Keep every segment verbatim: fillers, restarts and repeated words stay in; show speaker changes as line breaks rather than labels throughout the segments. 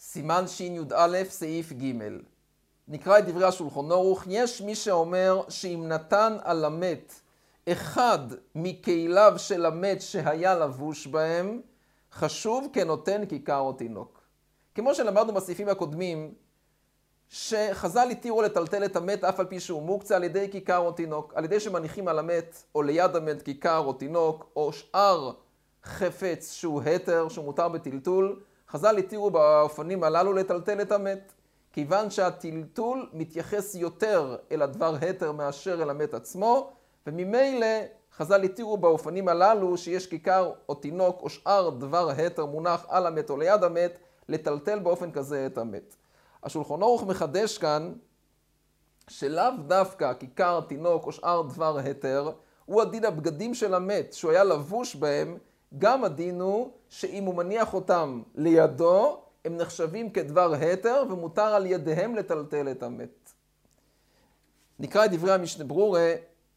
סימן שי"א סעיף ג' נקרא את דברי השולחן ערוך. יש מי שאומר שאם נתן על המת אחד מכליו של המת שהיה לבוש בהם, חשוב כנותן כיכר או תינוק. כמו שלמדנו בסעיפים הקודמים, שחז"ל התירו לטלטל את המת אף על פי שהוא מוקצה על ידי כיכר או תינוק, על ידי שמניחים על המת או ליד המת כיכר או תינוק או שאר חפץ שהוא היתר, שהוא מותר בטלטול, חז"ל התירו באופנים הללו לטלטל את המת, כיוון שהטלטול מתייחס יותר אל הדבר היתר מאשר אל המת עצמו, וממילא חז"ל התירו באופנים הללו שיש כיכר או תינוק או שאר דבר היתר מונח על המת או ליד המת, לטלטל באופן כזה את המת. השולחן ערוך מחדש כאן שלאו דווקא כיכר, תינוק או שאר דבר היתר הוא הדין הבגדים של המת שהוא היה לבוש בהם, גם הדין הוא שאם הוא מניח אותם לידו הם נחשבים כדבר היתר ומותר על ידיהם לטלטל את המת. נקרא את דברי המשנה ברורה.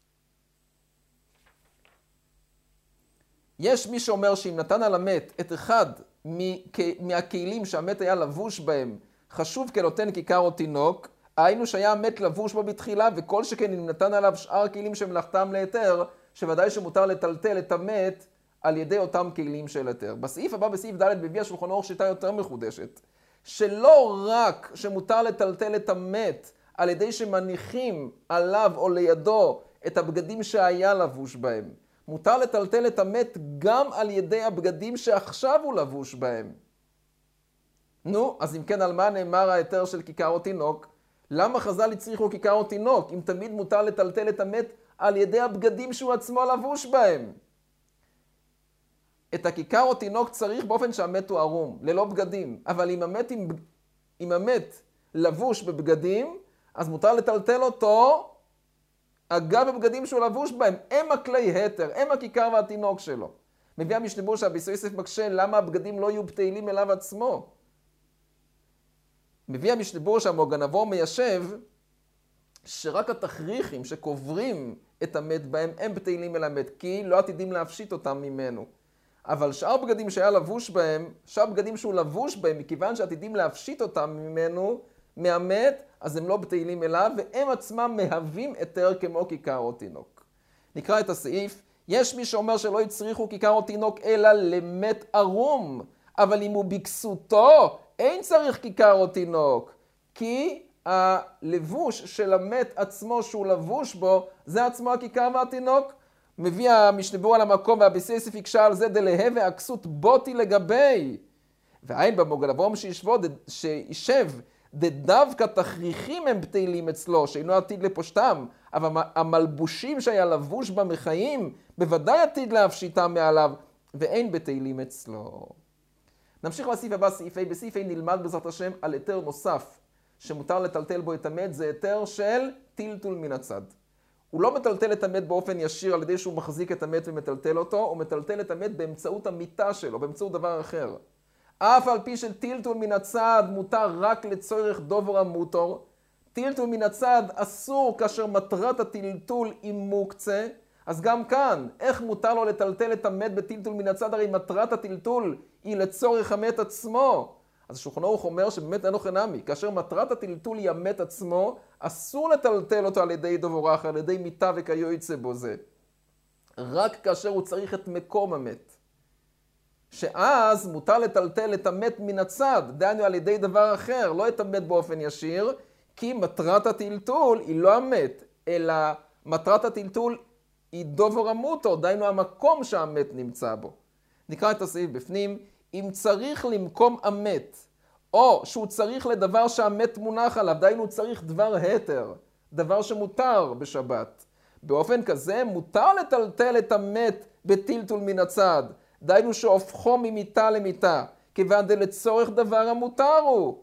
יש מי שאומר שאם נתן על המת את אחד מהכלים שהמת היה לבוש בהם, חשוב כנותן כיכר או תינוק, היינו שהיה המת לבוש בו בתחילה, וכל שכן אם נתן עליו שאר כלים שמלאכתם להיתר, שוודאי שמותר לטלטל את המת על ידי אותם כלים של היתר. בסעיף הבא, בסעיף ד', מביא השולחן ערוך שיטה יותר מחודשת, שלא רק שמותר לטלטל את המת על ידי שמניחים עליו או לידו את הבגדים שהיה לבוש בהם, מותר לטלטל את המת גם על ידי הבגדים שעכשיו הוא לבוש בהם. נו, אז אם כן, על מה נאמר ההיתר של כיכר או תינוק? למה חז"ל הצריכו כיכר או תינוק, אם תמיד מותר לטלטל את המת על ידי הבגדים שהוא עצמו לבוש בהם? את הכיכר או תינוק צריך באופן שהמת הוא ערום, ללא בגדים. אבל אם המת, אם, אם המת לבוש בבגדים, אז מותר לטלטל אותו אגב בבגדים שהוא לבוש בהם. הם הכלי היתר, הם הכיכר והתינוק שלו. מביא המשנה ברורה שהביסו יוסף מקשה למה הבגדים לא יהיו בטלים אליו עצמו. מביא המשנה ברורה שהמוגן אברום מיישב שרק התכריכים שקוברים את המת בהם הם בטלים אל המת, כי לא עתידים להפשיט אותם ממנו. אבל שאר בגדים שהיה לבוש בהם, שאר בגדים שהוא לבוש בהם, מכיוון שעתידים להפשיט אותם ממנו, מהמת, אז הם לא בטלים אליו, והם עצמם מהווים היתר כמו כיכר או תינוק. נקרא את הסעיף. יש מי שאומר שלא יצריכו כיכר או תינוק אלא למת ערום, אבל אם הוא בכסותו, אין צריך כיכר או תינוק, כי הלבוש של המת עצמו שהוא לבוש בו, זה עצמו הכיכר והתינוק. מביא המשנה ברורה למקום, והביסו יוסף יקשה על זה דלהה והכסות בוטי לגבי. והאין במוגן אברום שישב, דווקא תכריכים הם בטלים אצלו, שאינו עתיד לפושטם, אבל המלבושים שהיה לבוש במחיים, בוודאי עתיד להפשיטם מעליו, ואין בטלים אצלו. נמשיך לסעיף הבא, סעיף ה'. בסעיף ה' נלמד בעזרת השם על היתר נוסף, שמותר לטלטל בו את המת, זה היתר של טלטול מן הצד. הוא לא מטלטל את המת באופן ישיר על ידי שהוא מחזיק את המת ומטלטל אותו, הוא מטלטל את המת באמצעות המיטה שלו, באמצעות דבר אחר. אף על פי של טלטול מן הצד מותר רק לצורך דובר המוטור, טלטול מן הצד אסור כאשר מטרת הטלטול היא מוקצה, אז גם כאן, איך מותר לו לטלטל את המת בטלטול מן הצד? הרי מטרת הטלטול היא לצורך המת עצמו. אז השולחן ערוך אומר שבאמת אינו חינמי, כאשר מטרת הטלטול היא המת עצמו, אסור לטלטל אותו על ידי דובר אחר, על ידי מיטה וכיוצא בו זה. רק כאשר הוא צריך את מקום המת. שאז מותר לטלטל את המת מן הצד, דהיינו על ידי דבר אחר, לא את המת באופן ישיר, כי מטרת הטלטול היא לא המת, אלא מטרת הטלטול היא דובר המוטור, דהיינו המקום שהמת נמצא בו. נקרא את הסעיף בפנים. אם צריך למקום המת, או שהוא צריך לדבר שהמת מונח עליו, דהיינו הוא צריך דבר היתר, דבר שמותר בשבת. באופן כזה מותר לטלטל את המת בטלטול מן הצד, דהיינו שהופכו ממיטה למיטה, כיוון דלצורך דבר המותר הוא.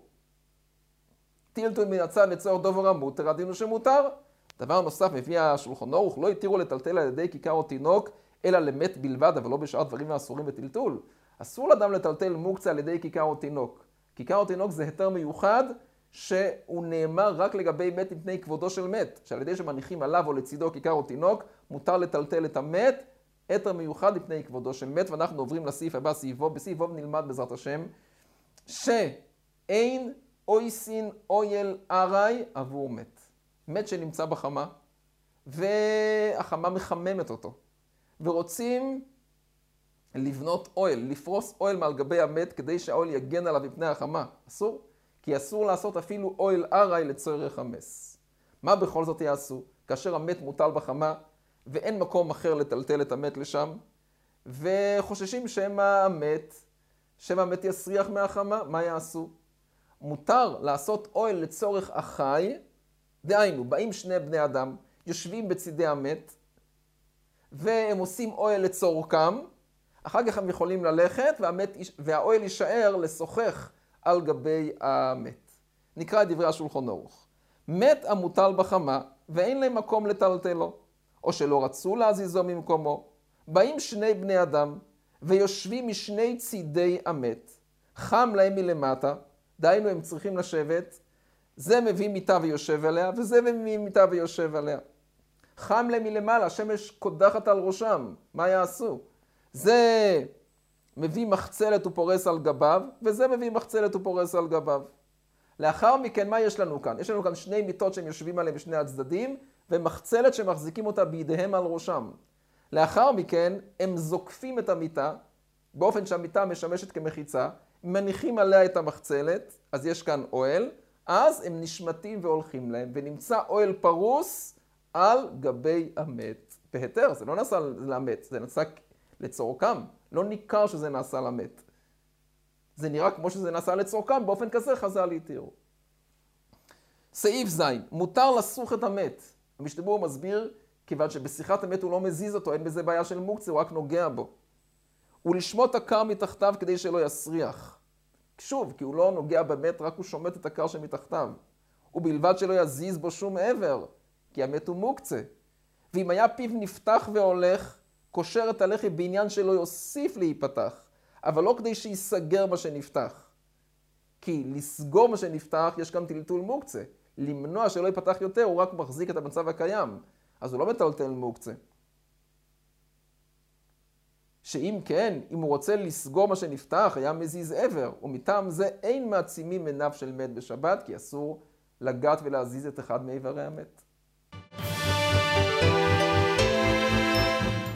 טלטול מן הצד לצורך דובר המותר, הדין שמותר. דבר נוסף, מביא השולחן ערוך, לא התירו לטלטל על ידי כיכר או תינוק, אלא למת בלבד, אבל לא בשאר דברים האסורים בטלטול. אסור לאדם לטלטל מוקצה על ידי כיכר או תינוק. כיכר או תינוק זה היתר מיוחד שהוא נאמר רק לגבי מת מפני כבודו של מת, שעל ידי שמניחים עליו או לצידו כיכר או תינוק, מותר לטלטל את המת, היתר מיוחד מפני כבודו של מת. ואנחנו עוברים לסעיף הבא, סעיף ו'. בסעיף ו' נלמד בעזרת השם ש... אין אויסין אויל ארעי עבור מת. מת שנמצא בחמה, והחמה מחממת אותו. ורוצים לבנות אוהל, לפרוס אוהל מעל גבי המת, כדי שהאוהל יגן עליו מפני החמה. אסור? כי אסור לעשות אפילו אוהל ארעי לצורך המס. מה בכל זאת יעשו? כאשר המת מוטל בחמה, ואין מקום אחר לטלטל את המת לשם, וחוששים שמא המת, שמא המת יסריח מהחמה, מה יעשו? מותר לעשות אוהל לצורך החי, דהיינו, באים שני בני אדם, יושבים בצידי המת, והם עושים אוהל לצורכם, אחר כך הם יכולים ללכת, והמת, והאוהל יישאר לשוחח על גבי המת. נקרא את דברי השולחן ערוך. מת המוטל בחמה, ואין להם מקום לטלטלו, או שלא רצו להזיזו ממקומו. באים שני בני אדם, ויושבים משני צידי המת. חם להם מלמטה, דהיינו הם צריכים לשבת, זה מביא מיטה ויושב עליה, וזה מביא מיטה ויושב עליה. חם להם מלמעלה, השמש קודחת על ראשם, מה יעשו? זה מביא מחצלת ופורס על גביו, וזה מביא מחצלת ופורס על גביו. לאחר מכן, מה יש לנו כאן? יש לנו כאן שני מיטות שהם יושבים עליהם בשני הצדדים, ומחצלת שמחזיקים אותה בידיהם על ראשם. לאחר מכן, הם זוקפים את המיטה, באופן שהמיטה משמשת כמחיצה, מניחים עליה את המחצלת, אז יש כאן אוהל, אז הם נשמטים והולכים להם, ונמצא אוהל פרוס על גבי המת. בהיתר, זה לא נעשה למת, זה נעשה לצורכם. לא ניכר שזה נעשה למת. זה נראה כמו שזה נעשה לצורכם, באופן כזה חז"ל התירו. סעיף ז', מותר לסוך את המת. המשתבר מסביר, כיוון שבשיחת המת הוא לא מזיז אותו, אין בזה בעיה של מוקצה, הוא רק נוגע בו. ולשמוט הקר מתחתיו כדי שלא יסריח. שוב, כי הוא לא נוגע במת, רק הוא שומט את הקר שמתחתיו. ובלבד שלא יזיז בו שום עבר, כי המת הוא מוקצה. ואם היה פיו נפתח והולך, קושר את הלחי בעניין שלא יוסיף להיפתח, אבל לא כדי שיסגר מה שנפתח. כי לסגור מה שנפתח יש גם טלטול מוקצה. למנוע שלא ייפתח יותר, הוא רק מחזיק את המצב הקיים. אז הוא לא מטלטל מוקצה. שאם כן, אם הוא רוצה לסגור מה שנפתח, היה מזיז עבר, ומטעם זה אין מעצימים עיניו של מת בשבת, כי אסור לגעת ולהזיז את אחד מאיברי המת.